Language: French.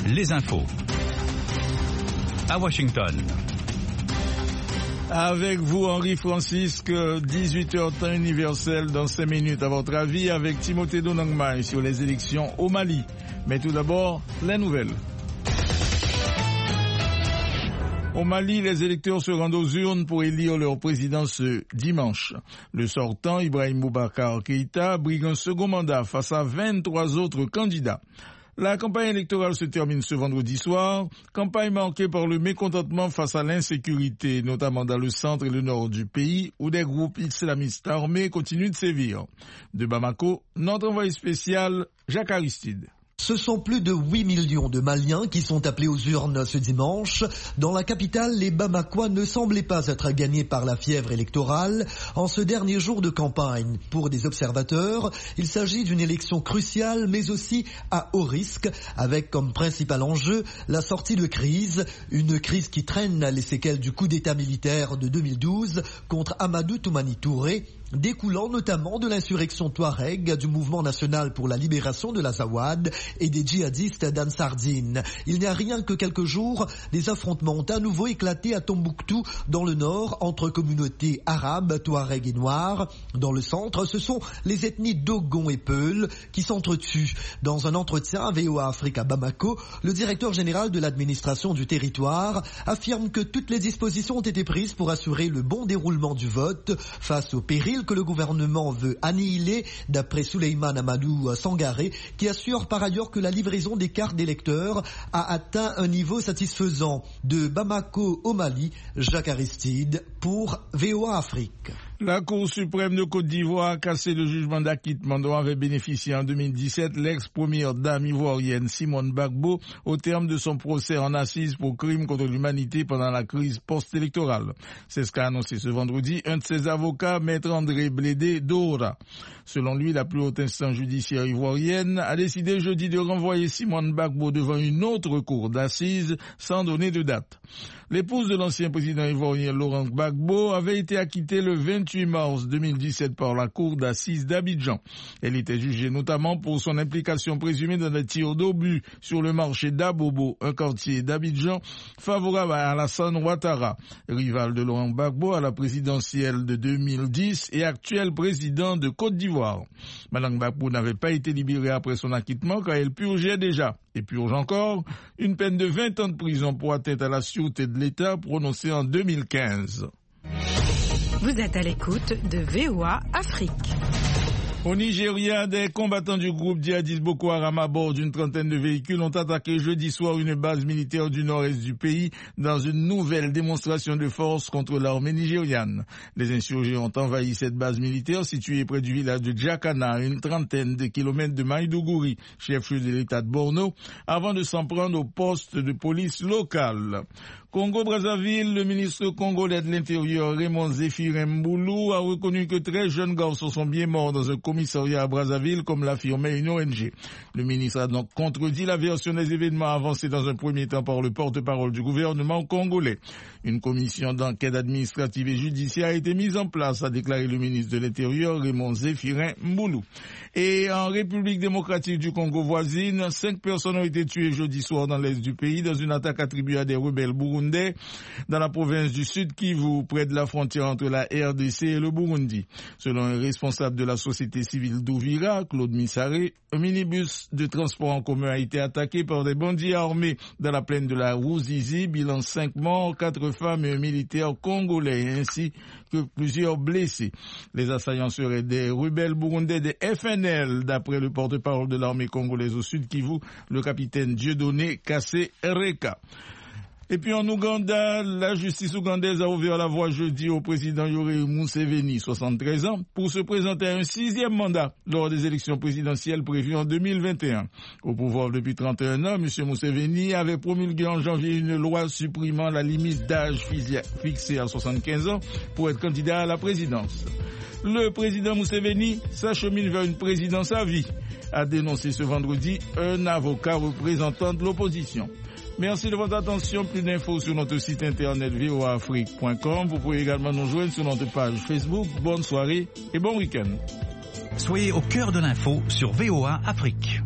les infos. À Washington. Avec vous, Henri Francisque, 18h temps universel dans 5 minutes à votre avis avec Timothée Donangmai sur les élections au Mali. Mais tout d'abord, les nouvelles. Au Mali, les électeurs se rendent aux urnes pour élire leur président ce dimanche. Le sortant, Ibrahim Boubacar Keïta, brigue un second mandat face à 23 autres candidats. La campagne électorale se termine ce vendredi soir, campagne marquée par le mécontentement face à l'insécurité, notamment dans le centre et le nord du pays, où des groupes islamistes armés continuent de sévir. De Bamako, notre envoyé spécial, Jacques Aristide. Ce sont plus de 8 millions de Maliens qui sont appelés aux urnes ce dimanche. Dans la capitale, les Bamakois ne semblaient pas être gagnés par la fièvre électorale en ce dernier jour de campagne. Pour des observateurs, il s'agit d'une élection cruciale mais aussi à haut risque, avec comme principal enjeu la sortie de crise, une crise qui traîne les séquelles du coup d'état militaire de 2012 contre Amadou Toumani Touré, découlant notamment de l'insurrection Touareg du mouvement national pour la libération de l'Azawad et des djihadistes d'Ansardine. Il n'y a rien que quelques jours, des affrontements ont à nouveau éclaté à Tombouctou, dans le nord, entre communautés arabes, Touareg et Noirs. Dans le centre, ce sont les ethnies Dogon et Peul qui s'entretuent. Dans un entretien à VOA Afrique à Bamako, le directeur général de l'administration du territoire affirme que toutes les dispositions ont été prises pour assurer le bon déroulement du vote face au péril que le gouvernement veut annihiler, d'après Souleymane Amadou Sangaré, qui assure par ailleurs que la livraison des cartes d'électeurs a atteint un niveau satisfaisant. De Bamako au Mali, Jacques Aristide pour VOA Afrique. La Cour suprême de Côte d'Ivoire a cassé le jugement d'acquittement dont avait bénéficié en 2017 l'ex-première dame ivoirienne Simone Gbagbo au terme de son procès en assises pour crimes contre l'humanité pendant la crise post-électorale. C'est ce qu'a annoncé ce vendredi un de ses avocats, maître André Blédé Dora. Selon lui, la plus haute instance judiciaire ivoirienne a décidé jeudi de renvoyer Simone Gbagbo devant une autre cour d'assises sans donner de date. L'épouse de l'ancien président ivoirien Laurent Gbagbo avait été acquittée le 28 mars 2017 par la cour d'assises d'Abidjan. Elle était jugée notamment pour son implication présumée dans des tirs d'obus sur le marché d'Abobo, un quartier d'Abidjan favorable à Alassane Ouattara, rival de Laurent Gbagbo à la présidentielle de 2010 et actuel président de Côte d'Ivoire. Madame Gbagbo n'avait pas été libérée après son acquittement car elle purgeait déjà. Et purge encore une peine de 20 ans de prison pour atteinte à la sûreté de l'État prononcée en 2015. Vous êtes à l'écoute de VOA Afrique. Au Nigeria, des combattants du groupe djihadiste Boko Haram à bord d'une trentaine de véhicules ont attaqué jeudi soir une base militaire du nord-est du pays dans une nouvelle démonstration de force contre l'armée nigériane. Les insurgés ont envahi cette base militaire située près du village de Djakana, à une trentaine de kilomètres de Maïdougouri, chef-lieu de l'État de Borno, avant de s'en prendre au poste de police local. Congo-Brazzaville, le ministre congolais de l'Intérieur Raymond Zéphirin Mboulou a reconnu que 13 jeunes garçons sont bien morts dans un commissariat à Brazzaville, comme l'affirmait une ONG. Le ministre a donc contredit la version des événements avancés dans un premier temps par le porte-parole du gouvernement congolais. Une commission d'enquête administrative et judiciaire a été mise en place, a déclaré le ministre de l'Intérieur Raymond Zéphirin Mboulou. Et en République démocratique du Congo voisine, 5 personnes ont été tuées jeudi soir dans l'est du pays dans une attaque attribuée à des rebelles burundais dans la province du Sud Kivu, près de la frontière entre la RDC et le Burundi. Selon un responsable de la société civile d'Ouvira, Claude Missaré, un minibus de transport en commun a été attaqué par des bandits armés dans la plaine de la Ruzizi, bilan 5 morts, 4 femmes et un militaire congolais, ainsi que plusieurs blessés. Les assaillants seraient des rebelles burundais des FNL, d'après le porte-parole de l'armée congolaise au Sud Kivu, le capitaine Dieudonné Kassé Reka. Et puis en Ouganda, la justice ougandaise a ouvert la voie jeudi au président Yoweri Museveni, 73 ans, pour se présenter à un 6e mandat lors des élections présidentielles prévues en 2021. Au pouvoir depuis 31 ans, M. Museveni avait promulgué en janvier une loi supprimant la limite d'âge fixée à 75 ans pour être candidat à la présidence. Le président Museveni s'achemine vers une présidence à vie, a dénoncé ce vendredi un avocat représentant de l'opposition. Merci de votre attention. Plus d'infos sur notre site internet voaafrique.com. Vous pouvez également nous joindre sur notre page Facebook. Bonne soirée et bon week-end. Soyez au cœur de l'info sur VOA Afrique.